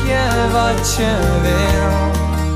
je wat je wil.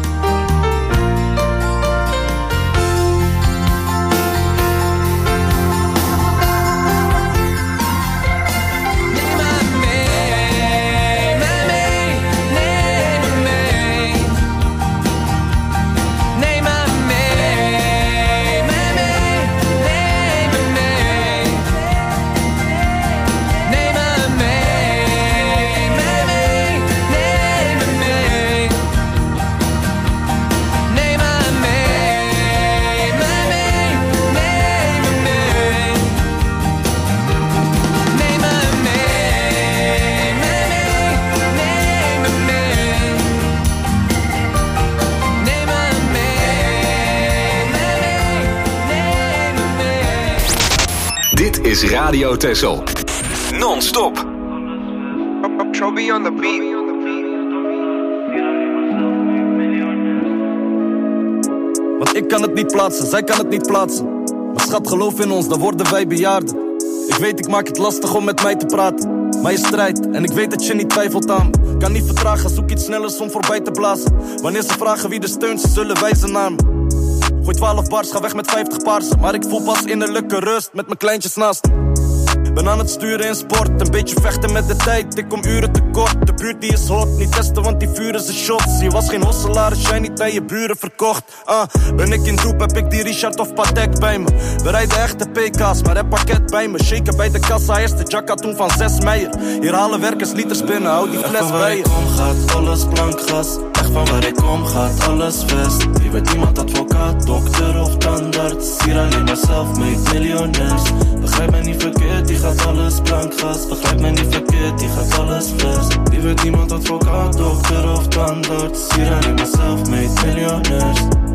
Is Radio Texel. Non-stop. Trophy on the beat. Want ik kan het niet plaatsen, zij kan het niet plaatsen. Maar schat, geloof in ons, dan worden wij bejaarden. Ik weet, ik maak het lastig om met mij te praten. Maar je strijdt en ik weet dat je niet twijfelt aan me. Kan niet vertragen, zoek iets snellers om voorbij te blazen. Wanneer ze vragen wie er steunt, ze zullen wijzen naar me. Gooi 12 bars, ga weg met 50 paarsen. Maar ik voel pas innerlijke rust met mijn kleintjes naast me. Ben aan het sturen in sport, een beetje vechten met de tijd. Ik kom uren tekort, de buurt die is hot. Niet testen, want die vuren zijn shots. Je was geen hosselaar als jij niet aan je buren verkocht. Ben ik in doep, heb ik die Richard of Patek bij me. We rijden echte PK's, maar heb pakket bij me. Shaken bij de kassa, eerste jacka toen van 6 meijer. Hier halen werkers liters binnen, hou die fles bij je. Echt van waar ik kom gaat alles blankgas. Echt van waar ik kom gaat alles vest. Wie weet niemand advocaat, dokter of tandarts. Hier alleen maar self-made miljonairs. Begrijp mij niet verkeerd, die gaat alles blankgas. Begrijp mij niet verkeerd, die gaat alles vest. Wie weet niemand advocaat, dokter of tandarts. Hier alleen maar self-made miljonairs.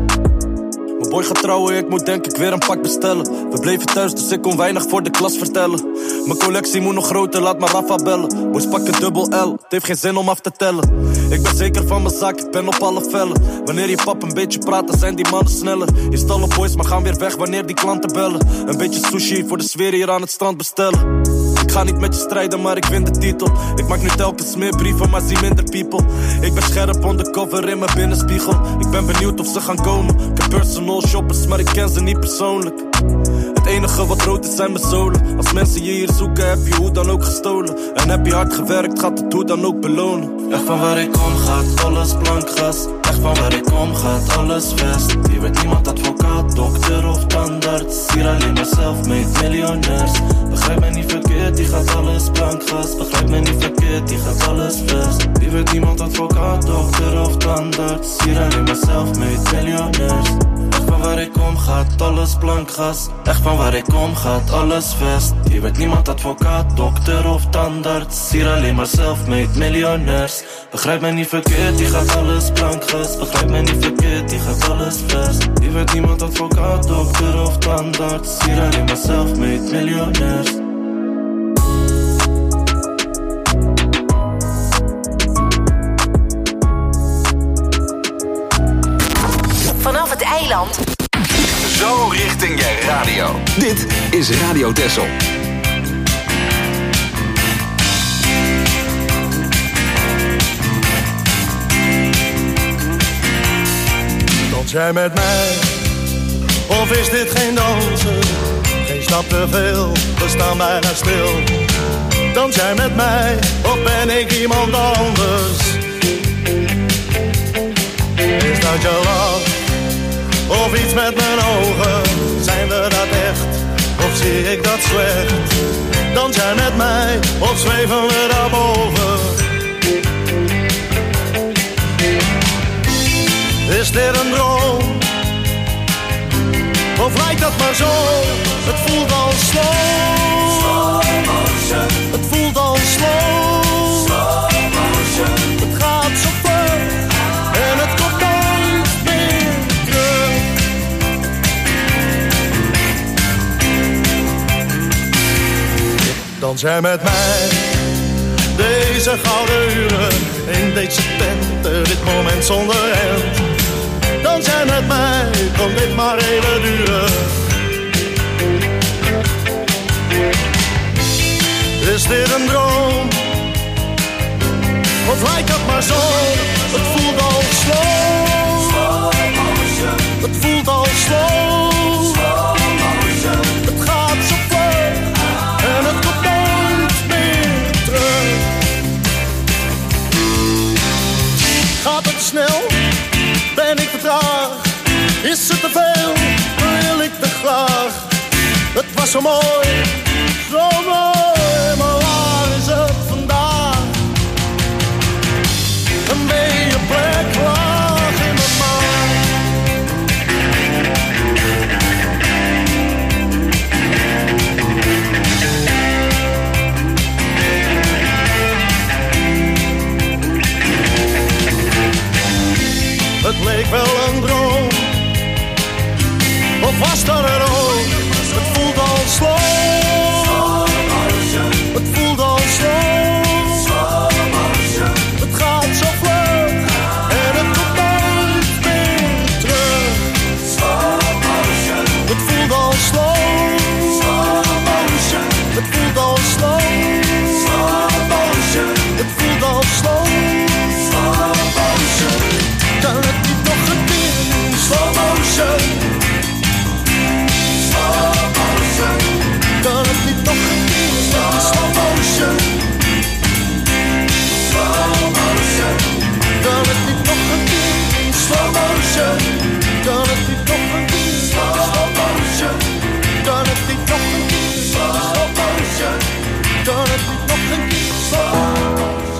Mijn boy gaat trouwen, ik moet denk ik weer een pak bestellen. We bleven thuis, dus ik kon weinig voor de klas vertellen. Mijn collectie moet nog groter, laat maar Rafa bellen. Boys pakken dubbel L, het heeft geen zin om af te tellen. Ik ben zeker van mijn zaak, ik ben op alle vellen. Wanneer je pap een beetje praat, dan zijn die mannen sneller. Hier stallen boys, maar gaan weer weg wanneer die klanten bellen. Een beetje sushi voor de sfeer hier aan het strand bestellen. Ik ga niet met je strijden, maar ik win de titel. Ik maak nu telkens meer brieven, maar zie minder people. Ik ben scherp undercover in mijn binnenspiegel. Ik ben benieuwd of ze gaan komen. Ik heb personal shoppers, maar ik ken ze niet persoonlijk. Het enige wat rood is zijn mijn zolen. Als mensen je hier zoeken, heb je hoe dan ook gestolen. En heb je hard gewerkt, gaat het hoe dan ook belonen. Echt van waar ik kom gaat alles blankgas. Echt van waar ik kom gaat alles vest. Hier weet niemand advocaat, dokter of tandarts. Hier alleen maar self-made miljonairs. Begrijp mij niet verkeerd, die gaat alles blankgas. Begrijp mij niet verkeerd, die gaat alles vest. Hier weet niemand advocaat, dokter of tandarts. Hier alleen maar self-made miljonairs. Echt van waar ik kom gaat alles blankgas. Echt van waar ik kom gaat alles vest. Hier weet niemand advocaat, dokter of tandarts. Hier alleen maar self-made miljonairs. Begrijp mij niet verkeerd, die gaat alles blankgas. Begrijp mij niet verkeerd, die gaat alles vest. Hier weet niemand advocaat, dokter of tandarts. Hier alleen maar self-made miljonairs. Vanaf het eiland. Zo richting je radio. Dit is Radio Texel. Dans jij met mij? Of is dit geen dansen? Geen stap te veel, we staan bijna stil. Dans jij met mij? Of ben ik iemand anders? Is dat je lach? Of iets met mijn ogen? Zijn we dat echt? Of zie ik dat slecht? Dans jij met mij? Of zweven we daarboven? Is dit een droom? Of lijkt dat maar zo? Het voelt al slow. Het voelt al slow. Het gaat zo vlug en het komt nooit meer terug. Dans jij met mij? Deze gouden uren in deze tent, dit moment zonder end. Dans jij met mij, kan dit maar even duren. Is dit een droom? Of lijkt het maar zo, het voelt al slow. Het voelt al slow. Het gaat zo vlug en het komt nooit meer terug. Gaat het snel? Ben ik te traag? Is het te veel? Wil ik te graag? Het was zo mooi, maar waar is het vandaag? Een beetje plek lag in mijn mind. Het leek wel een droom, of was dat er ook? Het voelt al slow. Het voelt al slow. Het gaat zo vlug en het komt nooit meer terug. Het voelt al slow. Het voelt al slow. Het voelt al slow. Kan het niet nog een keer in slow motion? Kan het niet nog een keer in slow motion? Kan het niet nog een keer in slow motion? Kan het niet nog een keer in slow motion? Kan het niet nog een keer in slow motion? Kan het niet nog een keer in slow motion?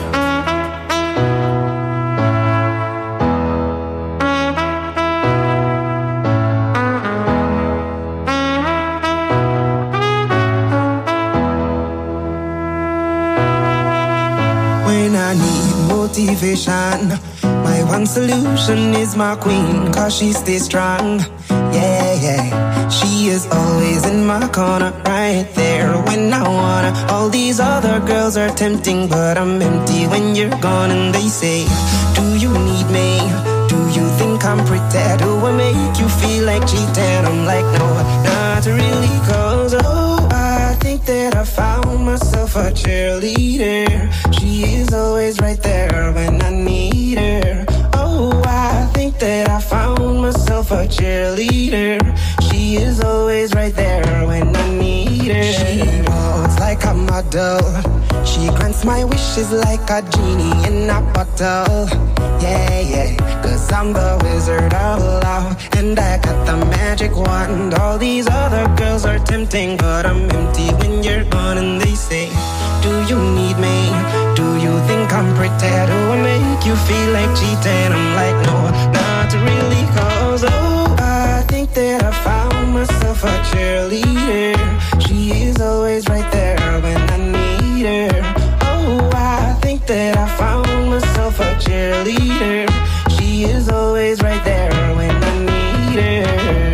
Motivation. My one solution is my queen, cause she stays strong. Yeah, yeah. She is always in my corner, right there when I wanna. All these other girls are tempting, but I'm empty when you're gone. And they say, do you need me? Do you think I'm pretty? Do I make you feel like cheating? I'm like, no, not really, cause oh, I think that I found myself a cheerleader. She is always right there when I need her. Oh, I think that I found myself a cheerleader. She is always right there when I need her. She walks like a model. She grants my wishes like a genie in a bottle. Yeah, yeah, cause I'm the wizard of love, and I got the magic wand. All these other girls are tempting, but I'm empty when you're gone. And they say, do you need me? Do you think I'm pretty? Do I make you feel like cheating? I'm like, no, not really, cause oh, I think that I found myself a cheerleader. She is always right there when I need her. Oh, I think that I found myself a cheerleader. She is always right there when I need her.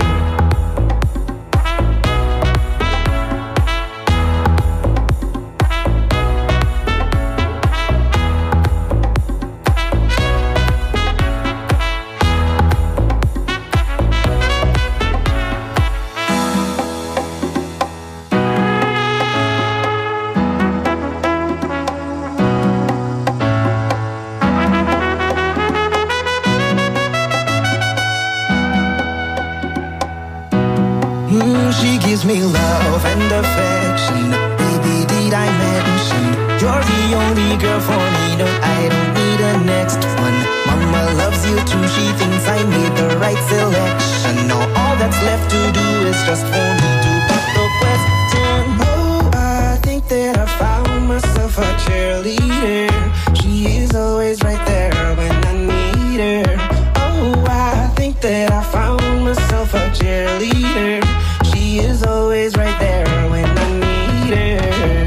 She gives me love and affection. Baby, did I mention you're the only girl for me? No, I don't need a next one. Mama loves you too. She thinks I made the right selection. Now all that's left to do is just for me to pop the question. Oh, I think that I found myself a cheerleader. She is always right there when I need her. Oh, I think that I found myself a cheerleader. She is always right there when I need her.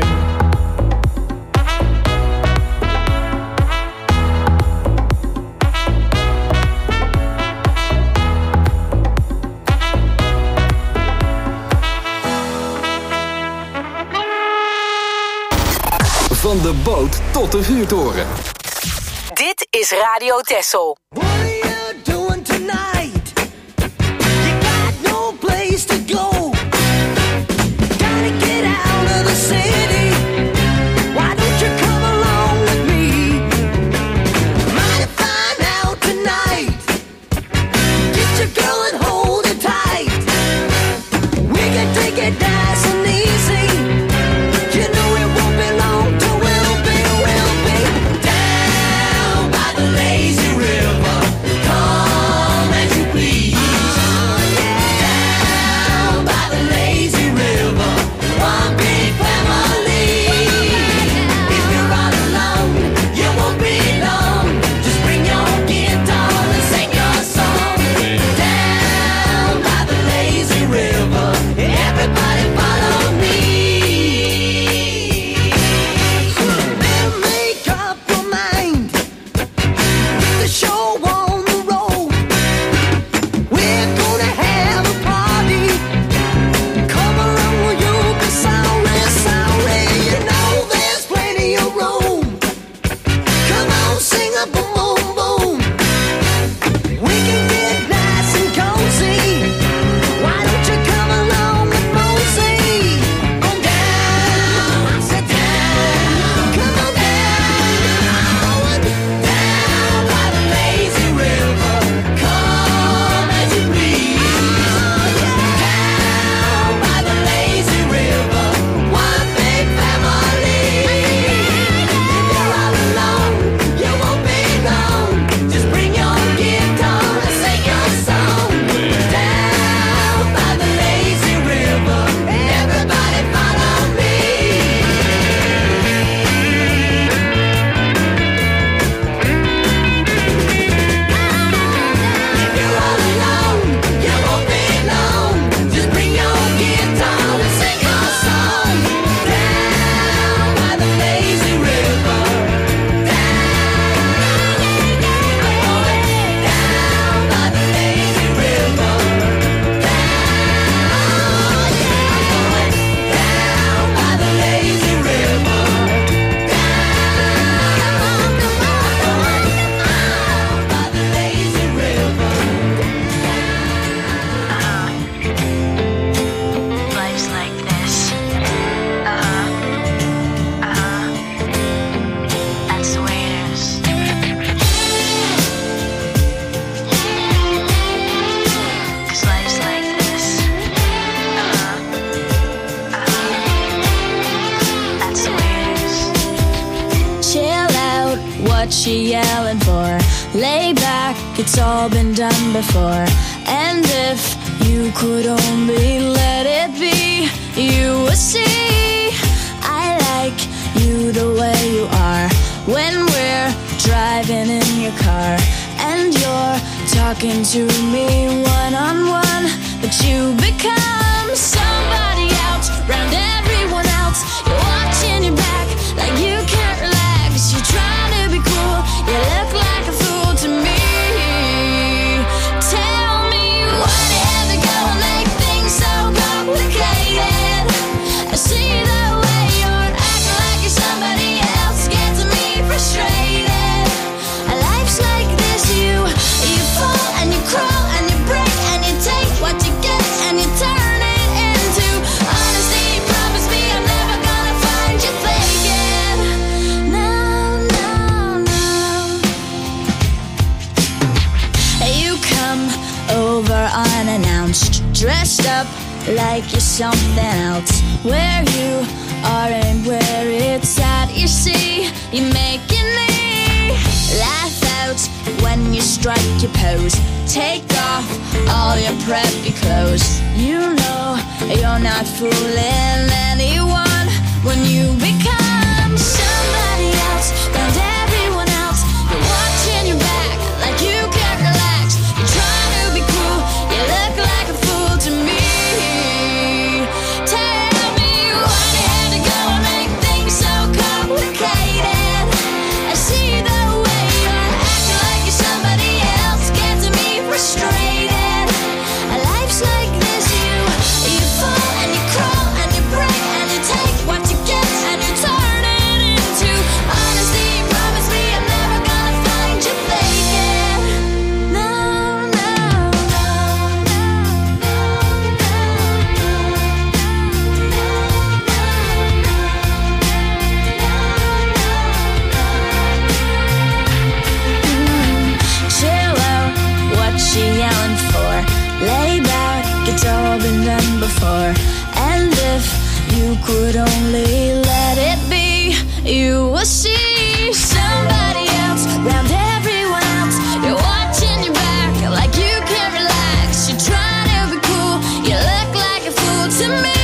Van de boot tot de vuurtoren. Dit is Radio Texel. What are you doing tonight? You got no place to go. Gotta get out of the city. Why don't you come along with me? you yelling for? Lay back, it's all been done before. And if you could only let it be, you would see I like you the way you are. When we're driving in your car and you're talking to me one-on-one, but you become somebody else round everyone else. You're watching your back like you can't relax. You're trying to be cool, you look like a fool to me. Tell me why do you have to go and make things so complicated? I see the way you're acting like you're somebody else, gets me frustrated. Life's like this, you fall and you crawl and you break and you take what you get and you turn it into honesty. Promise me I'm never gonna find you faking. No, no, no. You come over unannounced, dressed up like you're something else. Where you are and where it's at, you see, you're making me laugh out when you strike your pose. Take off all your preppy clothes. You know you're not fooling anyone when you become somebody else round everyone else. You're watching your back like you can't relax. You're trying to be cool, you look like a fool to me. Tell me why you had to go and make things so complicated. I see the way you're acting like you're somebody else, gets me frustrated. Life's like this, you fall and you crawl and you break and you take what you get and you turn it into honesty. Promise me I'm never gonna find you faking. No, no, no, no, no, chill out, what you yelling for? Lay back, it's all been done before. And if you could only let it be, you will see somebody else round everyone else. You're watching your back like you can't relax. You're trying to be cool, you look like a fool to me.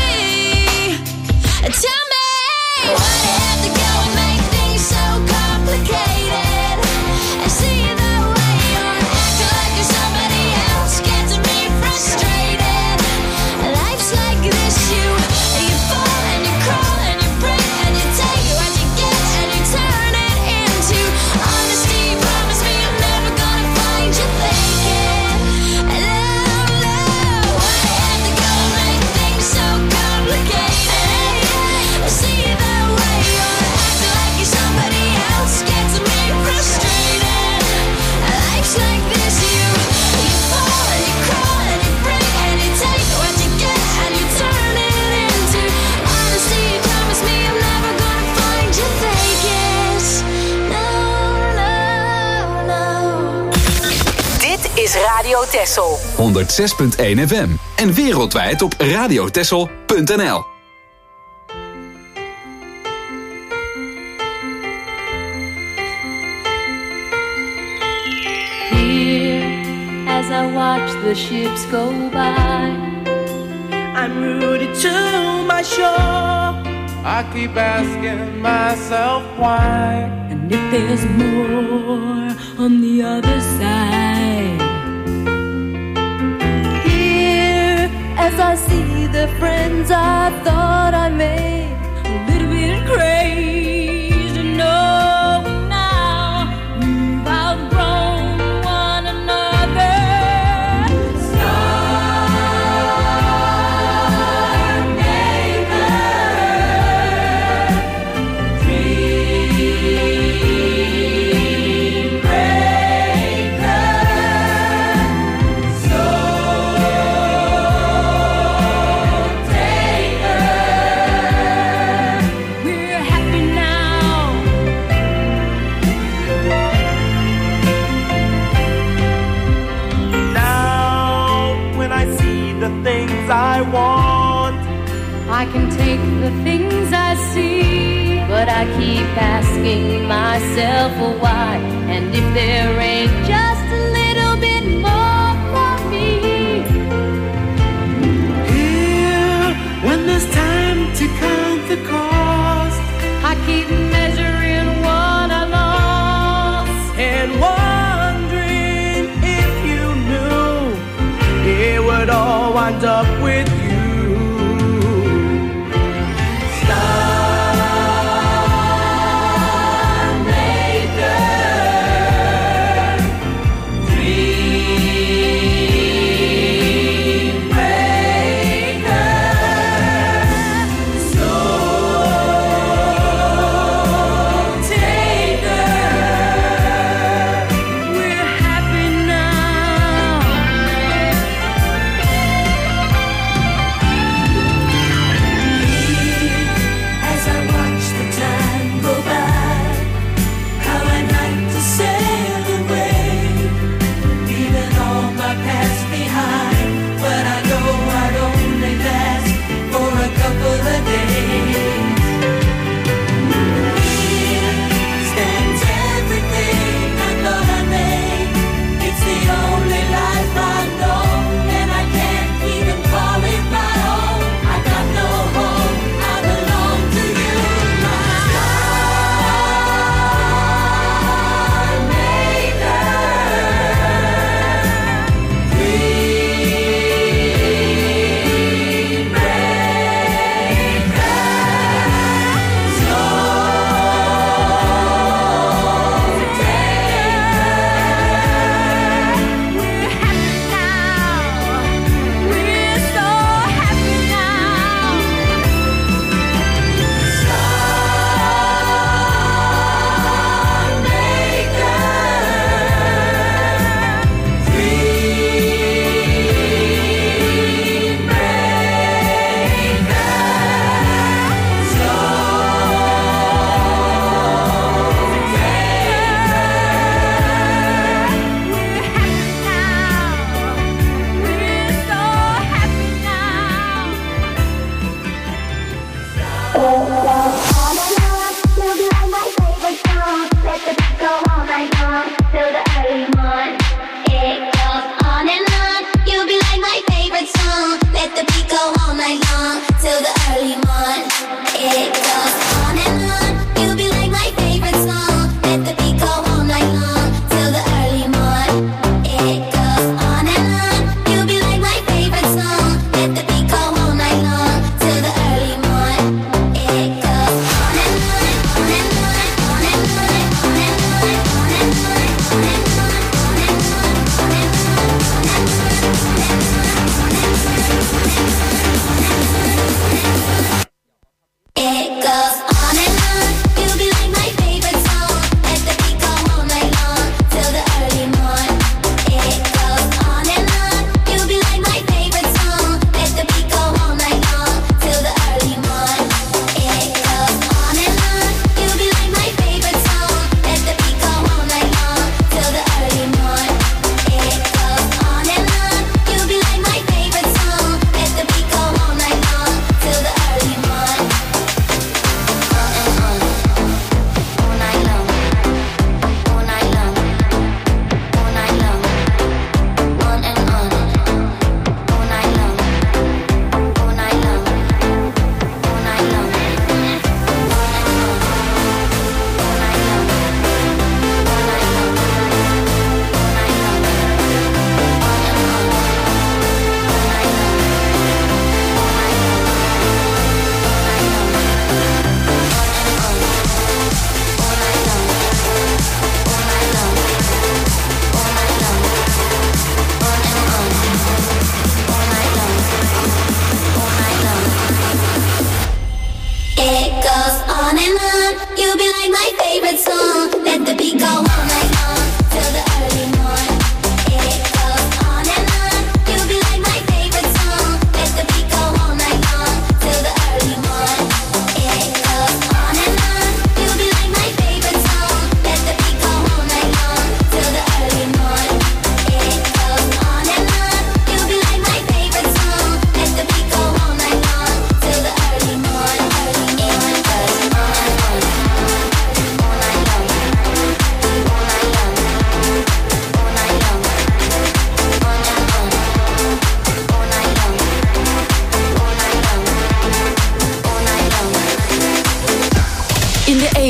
Tell me why you have to go and make things so complicated. I see the way you're acting like you're somebody else, gets me frustrated. Life's like this, you fall and you crawl and you break and you take what you get and you turn it into honesty. Promise me I'm never gonna find you faking. Love, love, why you have to go and make things so complicated? I see the way you're acting like you're somebody else, gets me frustrated. Life's like this, you fall and you crawl and you break and you take what you get and you turn it into honesty. Promise me I'm never gonna find you faking. No, no, no. Dit is Radio Texel. 106.1 FM en wereldwijd op radiotexel.nl. Here, as I watch the ships go by, I'm rooted to my shore. I keep asking myself why. And if there's more on the other side. Here, as I see the friends I thought I made, a little bit crazy, no, now we've outgrown one another. Star maker, dream breaker, soul taker. We're happy now. Now, when I see the things I want, I can take the things I see, but But I keep asking myself why. And if there ain't just a little bit more for me. Here, when there's time to count the cost, I keep measuring what I lost. and wondering if you knew it would all wind up with you.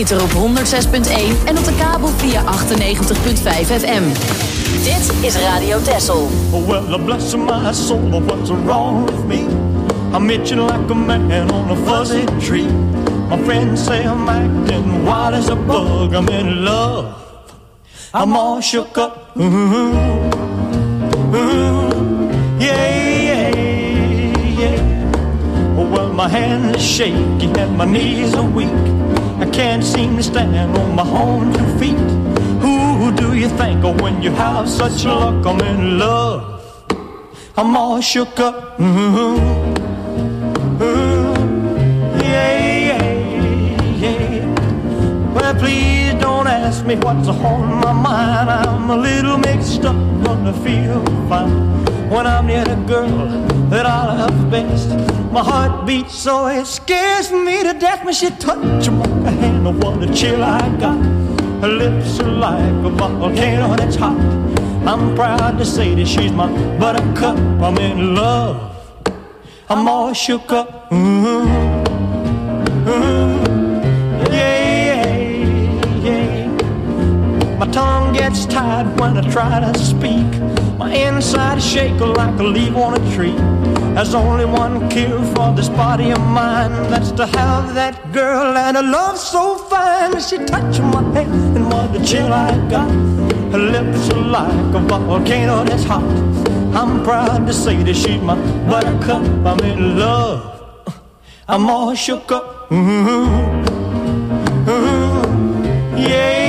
ether op 106.1 en op de kabel via 98.5 FM. Dit is Radio Texel. Well, bless my soul, what's wrong with me? I'm itching like a man on a fuzzy tree. My friends say I'm acting wild as a bug. I'm in love. I'm all shook up. Yeah. Well, my hands are shaky and my knees are weak. I can't seem to stand on my own 2 feet. Who do you think of when you have such luck? I'm in love. I'm all shook up. Yeah. Well, please don't ask me what's on my mind. I'm a little mixed up, but I feel fine when I'm near the girl that I love best. My heart beats so it scares me to death when she touches my hand. Oh, what a chill I got. Her lips are like a volcano that's hot. I'm proud to say that she's my buttercup. I'm in love. I'm all shook up. Yeah. My tongue gets tied when I try to speak. My inside is shaking like a leaf on a tree. There's only one cure for this body of mine. That's to have that girl and a love so fine. She touched my hand and what a chill I got. Her lips are like a volcano that's hot. I'm proud to say that she's my buttercup. I'm in love. I'm all shook up. Yeah.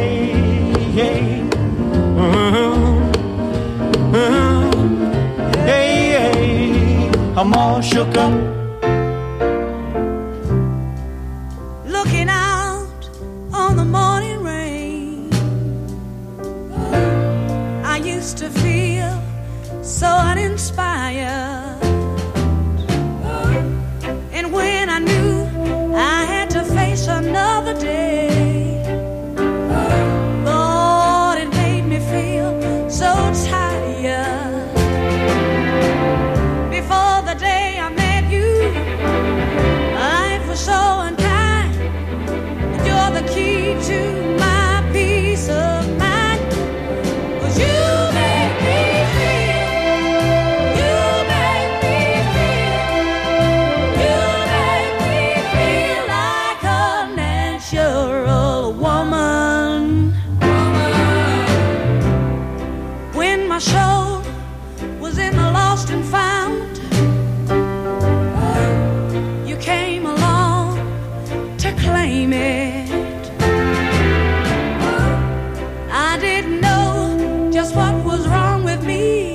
I'm all shook up. Looking out on the morning rain, I used to feel so uninspired. And when I knew I had to face another day, Lord, it made me feel so tired. Before the day I met you, life was so unkind. You're the key to my peace of mind. 'Cause you make me feel, you make me feel, you make me feel like a natural woman. When my soul was in the lost and found, you came along to claim it. I didn't know just what was wrong with me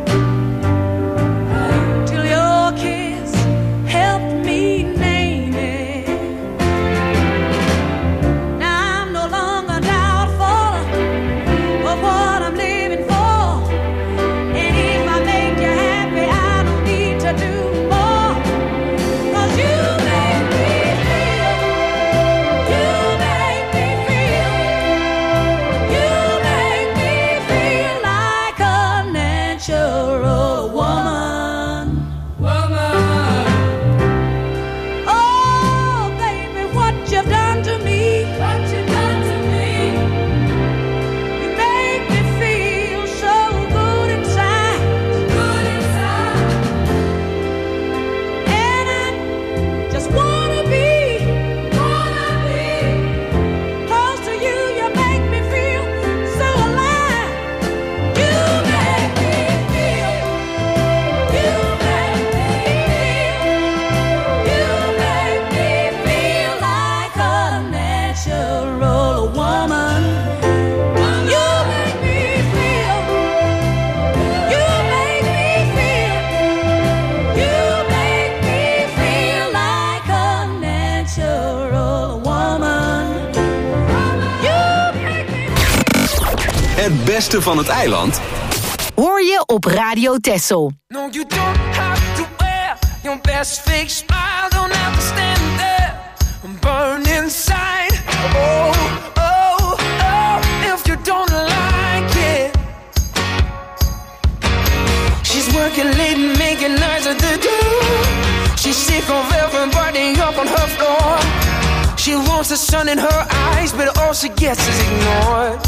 till your kiss helped me name it. Now I'm no longer doubtful of what I'm living for. And if I make you happy, I don't need to do more. 'Cause you make me feel, you make me feel, you make me feel like a natural woman. Oh, baby, what you've done to me, what you've done to me. You make me feel so good inside, good inside. And I just wanna be close to you. You make me feel so alive. You make me feel, you make me feel, you make me feel like a natural woman. You make me feel, you make me feel, you make me feel like a natural woman. You make me. Het beste van het eiland Hoor je op Radio Texel. No, you don't have to wear your best fake smile. Don't have to stand there and burn inside. Oh, if you don't like it. She's working late and making nights at the door. She's sick of everybody up on her floor. She wants the sun in her eyes, but all she gets is ignored.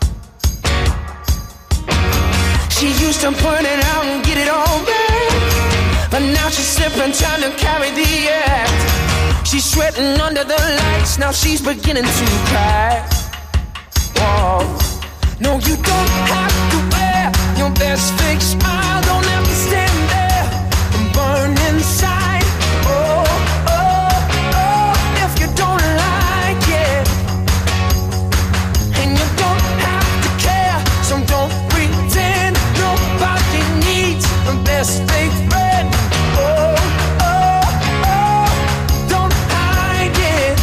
She used to burn it out and get it all back, but now she's slipping, trying to carry the act. She's sweating under the lights, now she's beginning to cry. Whoa. No, you don't have to wear your best fake smile. Don't have to stand there and burn inside. Oh, oh, oh, if you don't like it. And you don't have to care, so don't pretend. Nobody needs a best fake friend. Oh, oh, oh, don't hide it.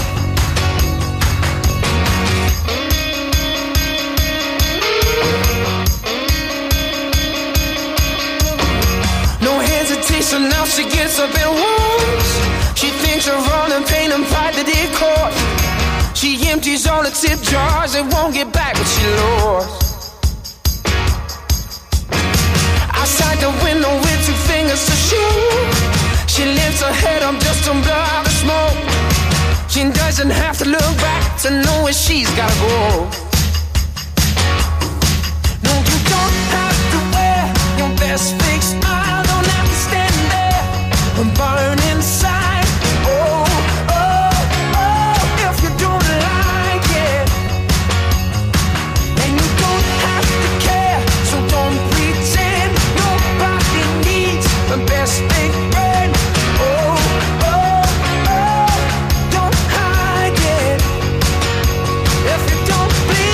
No hesitation, now she gets up and walks. She thinks of all the pain and pride that it caused. She empties all the tip jars and won't get back what she lost. Outside the window with two fingers to shoot. She lifts her head up just to blow out the smoke. She doesn't have to look back to know where she's gotta go. No, you don't have to wear your best fake smile. Don't have to stand there and burn inside. Oh, oh, oh, if you don't like it. And you don't have to care, so don't pretend. Nobody needs the best fake friend. Oh, oh, oh, don't hide it. If you don't believe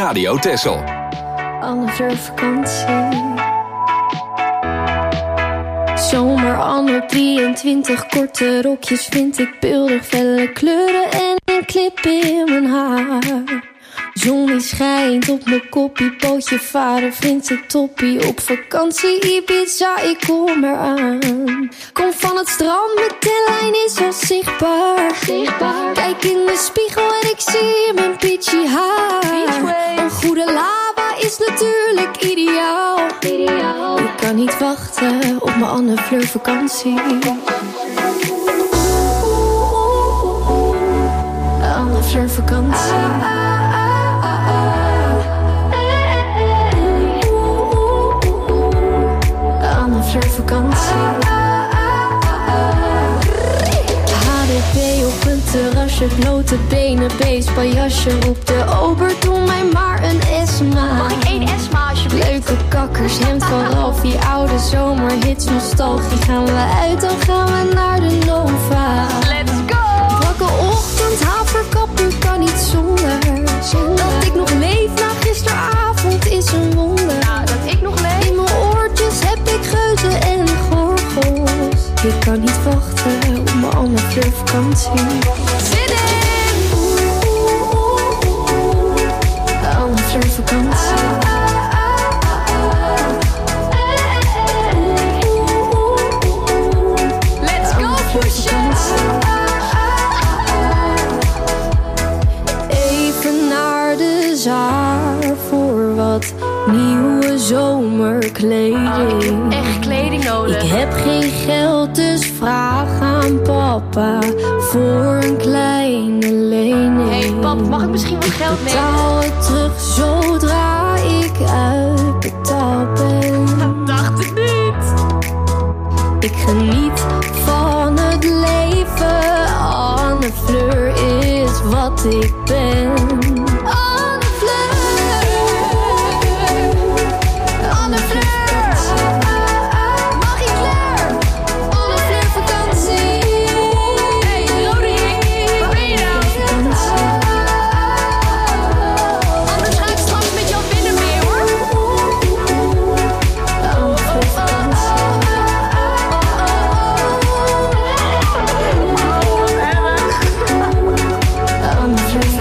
Radio Texel. Anne Fleur vakantie. Zomer Anne 23, korte rokjes vind ik beeldig, felle kleuren en een clip in mijn haar. Zon die schijnt op mijn koppie, pootje varen vindt het toppie. Op vakantie Ibiza, ik kom eraan. Kom van het strand, mijn tenlijn is al zichtbaar. Kijk in de spiegel en ik zie mijn peachy haar. Een goede lava is natuurlijk ideaal. Ik kan niet wachten op mijn Anne Fleur vakantie. Anne Fleur vakantie. Anne Fleur vakantie. HDP op een terrasje, blote benen, beestpaljasje. Roep de ober, doe mij maar een Esma. Mag ik 1 Esma alsjeblieft? Leuke kakkers, hemd van Ralphie, oude zomerhits, nostalgie. Gaan we uit, dan gaan we naar de Nova. Let's go! Wakke ochtend, haverkap, u kan niet zonder. Dat ik nog leef na gisteravond is een wonder. Nou, dat ik nog leef. In mijn oortjes heb ik geuzen en gorgels. Ik kan niet wachten op mijn Anne Fleur vakantie. Zin in! Anne Fleur vakantie. Let's go, pushen! Even naar de zaar voor wat nieuwe zomerkleding. Echt kleding nodig. Ik heb geen geld, dus vraag aan papa voor een kleine lening. Hey pap, mag ik misschien wat geld nemen? Betaal het terug zodra ik uitbetaald ben. Dat dacht ik niet. Ik geniet van het leven. Anne Fleur is wat ik ben. Anne Fleur. Anne Fleur. Marie Claire. Anne Fleur vakantie. Hey Roderick, waar ben je nou? Anders ga ik straks met jou binnen mee hoor. Anne Fleur vakantie. Anne Fleur vakantie.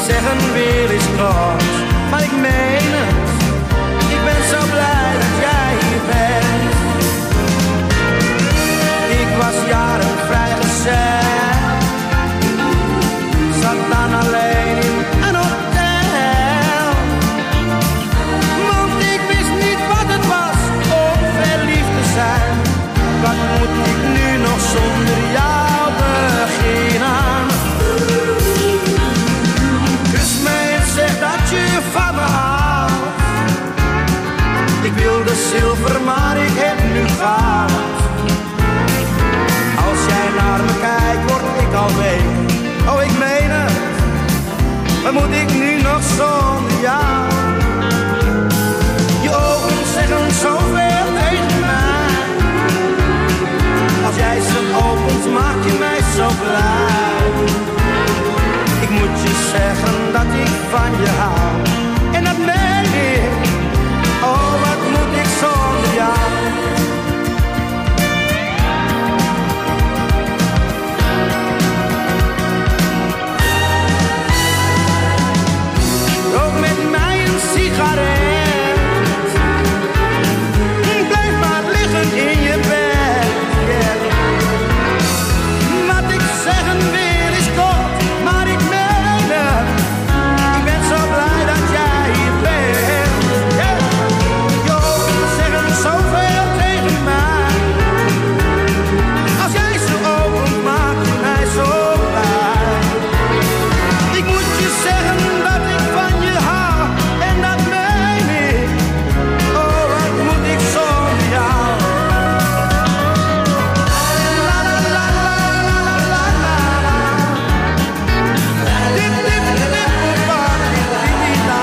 zeggen wil is kort, maar ik meen het. Ik ben zo blij dat jij hier bent. Ik was jaren vrijgezel, zat dan alleen in een hotel. Want ik wist niet wat het was om verliefd te zijn. Wat moet ik nu nog zonder jou beginnen? Kus me en zeg dat je van me houdt. Ik wilde zilver, maar ik heb nu goud. Als jij naar me kijkt, word ik al week. Oh, ik meen het. Wat moet ik nu nog zonder jou? Je ogen zeggen zoveel tegen mij. Als jij ze opent, maak je mij zo blij. Ik moet je zeggen dat ik van je hou. En dat meen ik. Oh, wat moet ik zonder jou? Rook met mij een sigaret. Blijf maar liggen in je bed. Yeah. Wat ik zeggen wil is kort, maar ik meen het. Ik ben zo blij dat jij hier bent. Yeah. Je ogen zeggen zoveel tegen mij. Als jij ze opent, maak je mij zo blij. Ik moet je zeggen dat ik van je hou. En dat meen ik. Oh, wat moet ik zonder jou? La la la la la la la la. Dip dip dip dip pa dip dip la.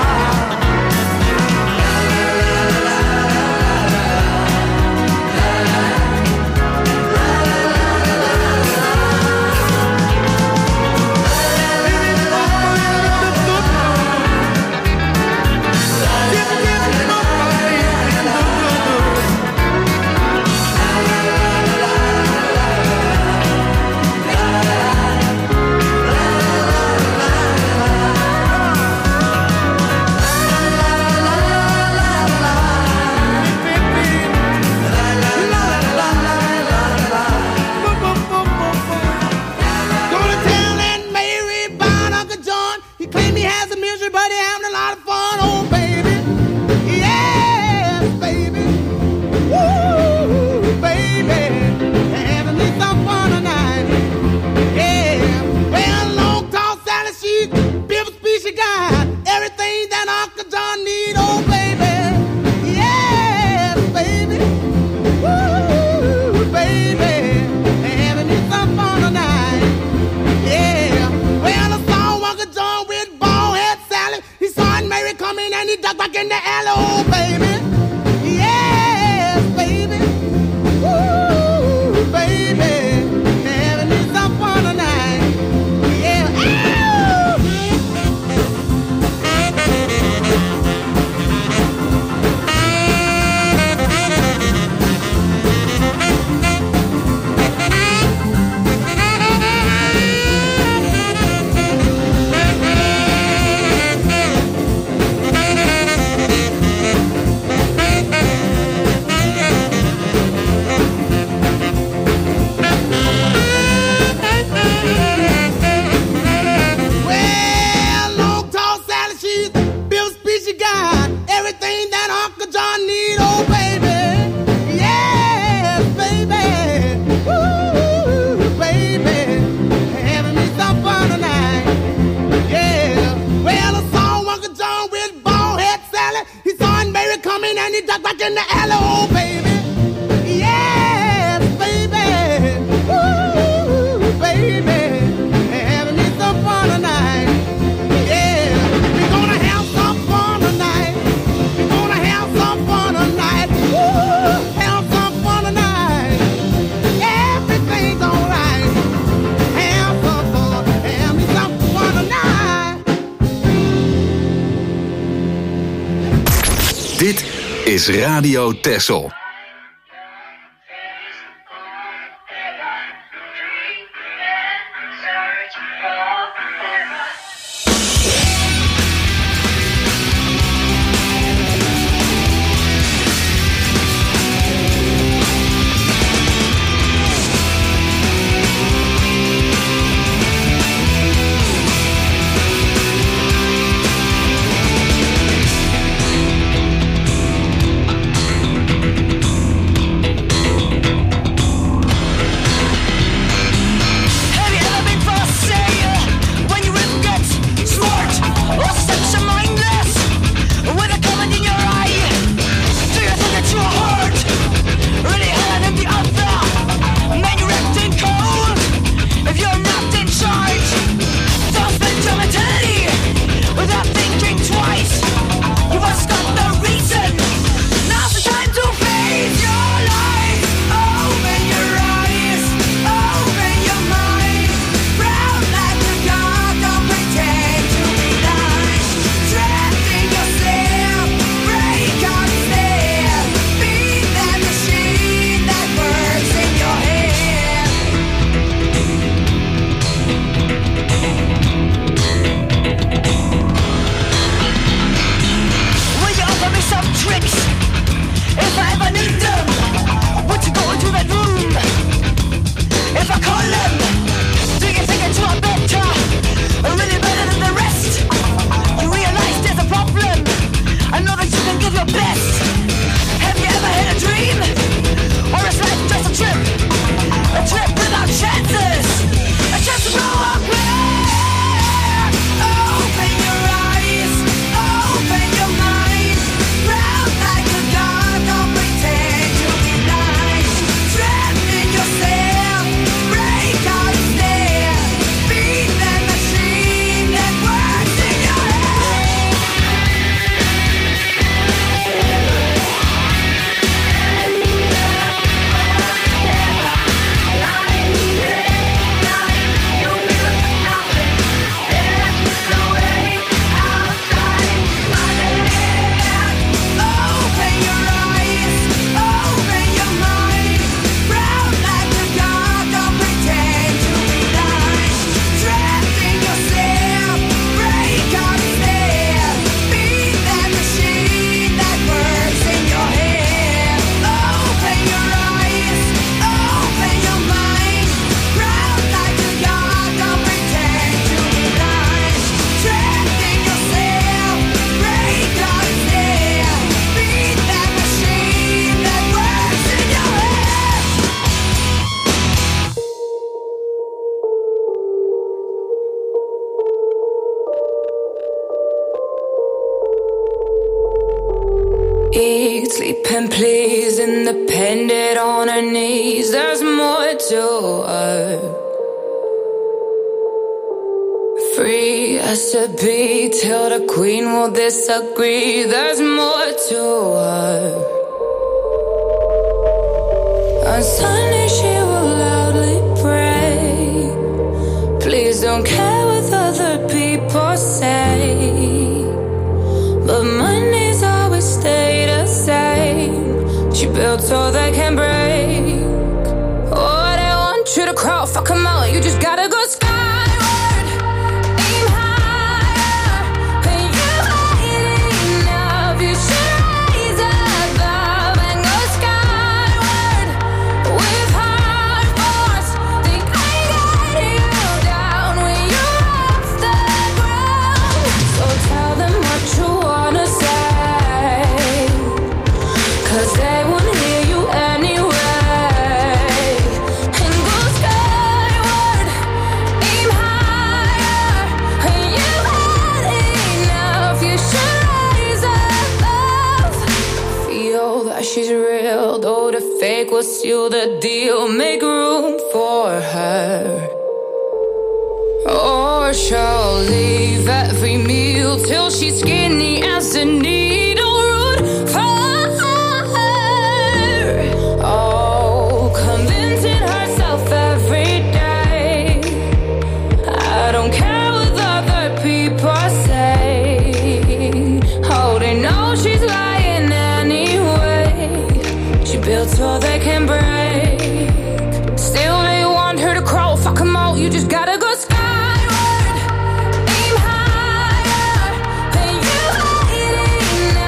Gonna tell Aunt Mary about Uncle John. He claimed he has a misery, but he having a lot of fun. Oh, baby. Yes, baby. Woo, baby. Having me some fun tonight. Yeah. Well, long, tall, Sally, she's beautiful speech she got. Everything that Uncle John need. Oh, baby. Yes, baby. Woo, baby. Having me some fun tonight. Yeah. Well, I saw Uncle John with bald head Sally. He saw Aunt Mary coming and he ducked back in the alley. Oh, baby. Yes, baby. Woo, baby. Having me some fun tonight. Yeah. Ow! Well, long, tall Sally, she's Bill Speechy got everything that Uncle John need. Oh, baby. Yes, baby. Woo, baby. Having me some fun tonight. Yeah. Well, I saw Uncle John with bald head Sally. He saw Aunt Mary coming and he ducked back in the alley. Oh, baby. Yes, baby. Woo, baby. Having me some fun tonight. Yeah. We're gonna have some fun tonight. We're gonna have some fun tonight. Woo, have some fun tonight. Everything's alright. Have some fun. Have me some fun tonight. Dit is Radio Texel. Sleep and please, independent on her knees. There's more to her. Free as to be till the queen will disagree. There's more to her. On Sunday she will loudly pray. Please don't care what other people say. But Mondays always stay the same. She built so they can break. Oh, they want you to crawl, fuck 'em out. You just gotta go skyward. Aim higher. When you ain't enough, you should rise above and go skyward. With hard force, think I got you down when you're off the ground. So tell them what you wanna say, 'cause they won't hear you anyway. And go skyward, aim higher. When you had enough, you should rise above. Feel that she's real, though the fake will seal the deal. Make room for her, or she'll leave every meal till she's skinny as a needle root for her. Oh, convincing herself every day. I don't care what other people say. Oh, they know she's lying anyway. She built so they can break. Still they want her to crawl, fuck 'em all. You just gotta go skyward. Aim higher. When you ain't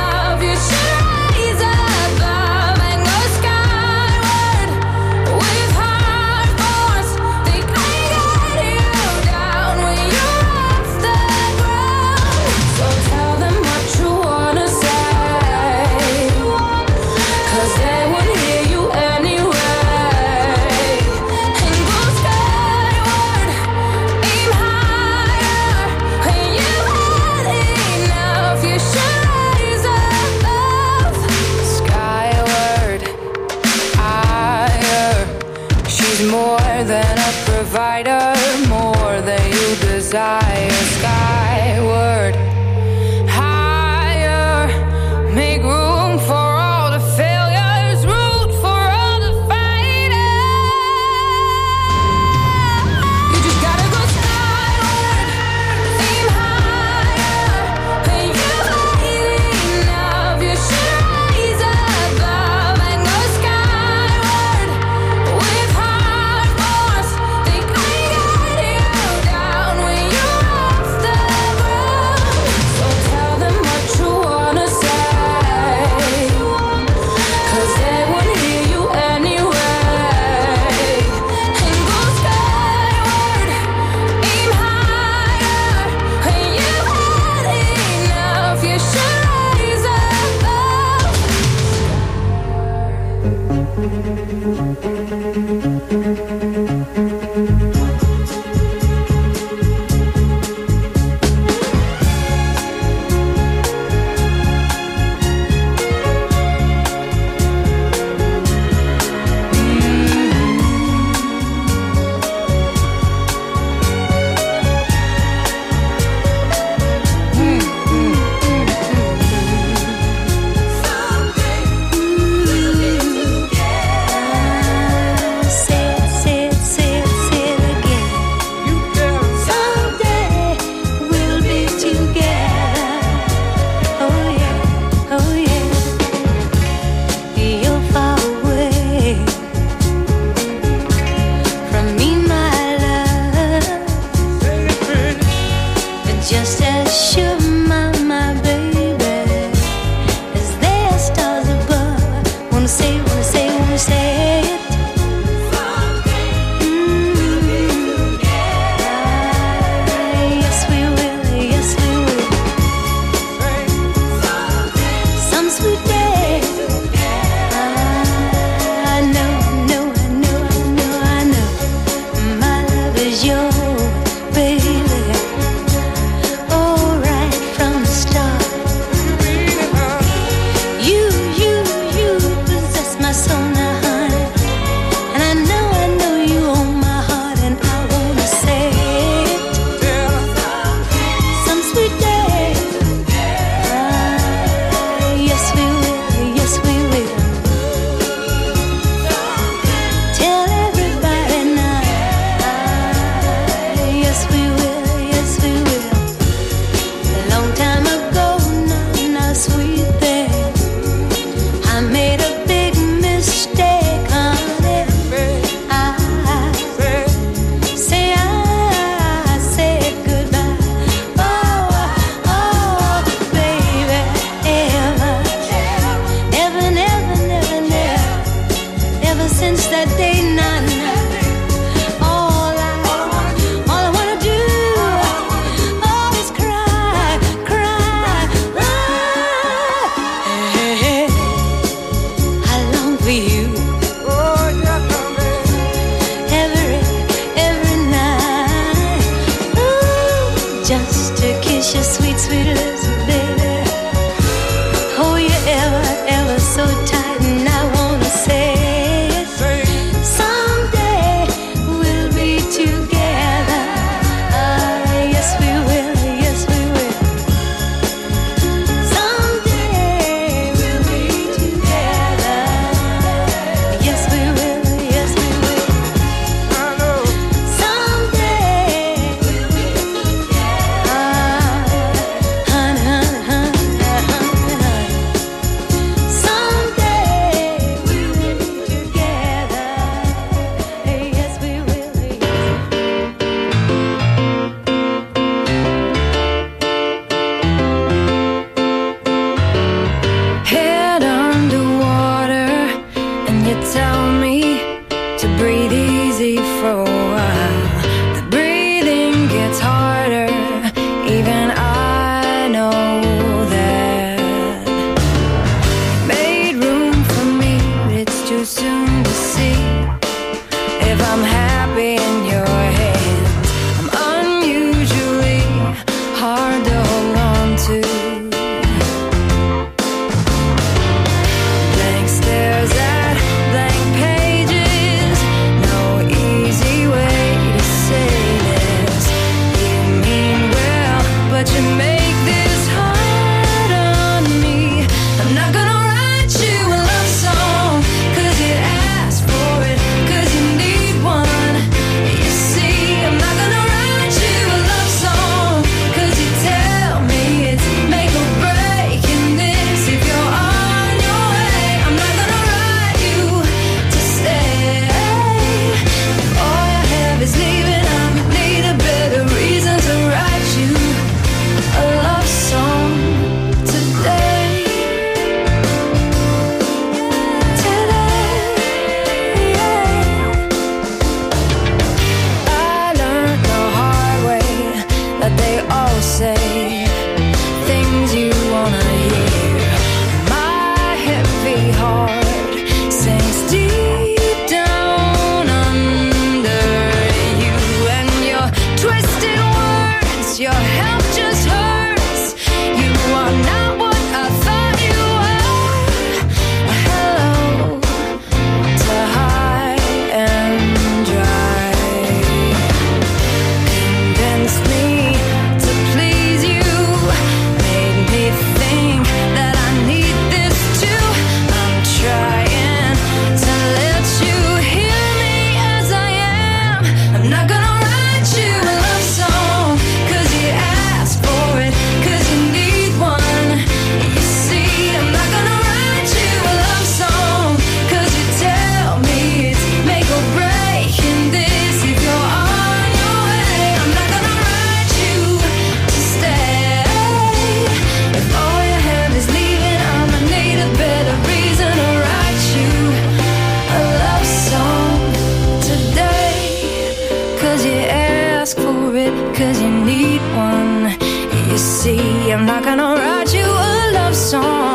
I'm not gonna write you a love song.